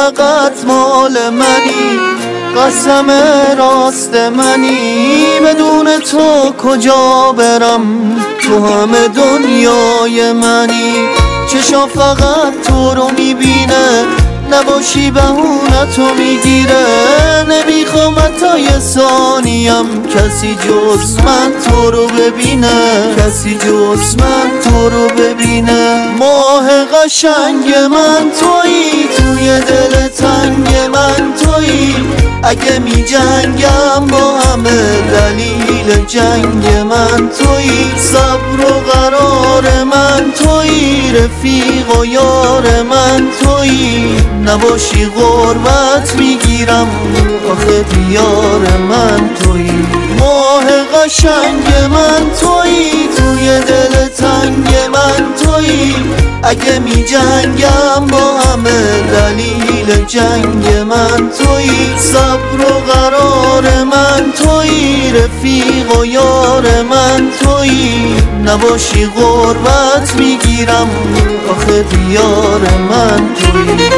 فقط مال منی، قسم راست منی. بدون تو کجا برم، تو همه دنیای منی. چشم فقط تو رو میبینه، نباشی بهونتو میگیره. نمیخوام حتی یه ثانیم کسی جز من تو رو ببینه، کسی جز من تو رو ببینه. ماه قشنگ من تویی، توی دل تنگ من تویی. اگه می جنگم با همه دلیل جنگ من تویی. صبر و قرار من تویی، رفیق و یار من تویی. نباشی غربت میگیرم، آخه دیار من تویی. ماه قشنگ من تویی، توی دل تنگ من تویی. اگه می جنگم با همه دلیل جنگ من تویی. صبر و قرار من تویی، رفیق و یار من تویی. نباشی غربت میگیرم، آخه دیار من تویی.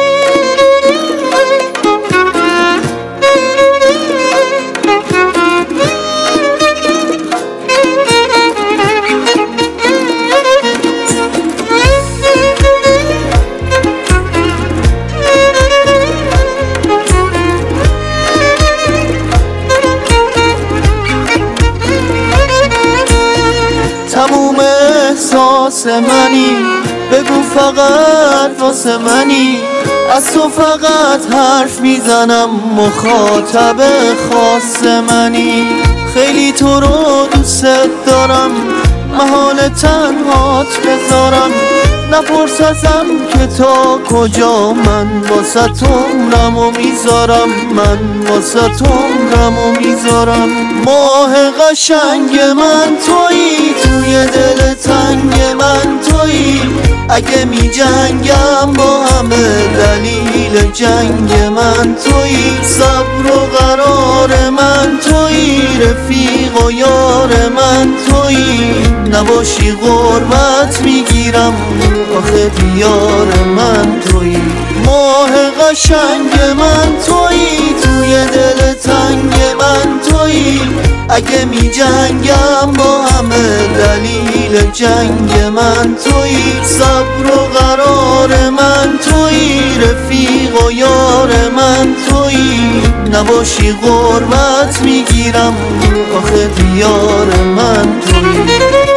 تموم احساس منی، بگو فقط واسه منی. از تو فقط حرف میزنم، مخاطب خاص منی. خیلی تو رو دوست دارم، محال تنهات بذارم. نپرس ازم که تا کجا، من واسه تو عمرمو میذارم، من واسه تو عمرمو میذارم. ماه قشنگ من تویی، توی دل تنگ من تویی. اگه می جنگم با همه دلیل جنگ من تویی. صبر و قرار من تویی، رفیق و یار من تویی. نباشی غربت میگیرم، آخه دیار من تویی. ماه قشنگ من تویی، توی دل تنگ من تویی. اگه می جنگم با همه دلیل جنگ من تویی. صبر و قرار من تویی، رفیق و یار من تویی. نباشی غربت میگیرم، آخه دیار من تویی.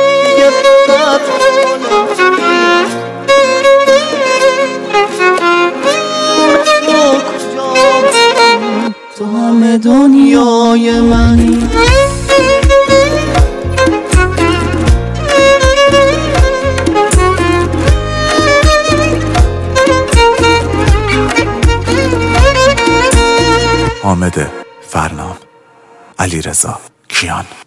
تو همه دنیای منی. حامد فرنام، علیرضا کیان.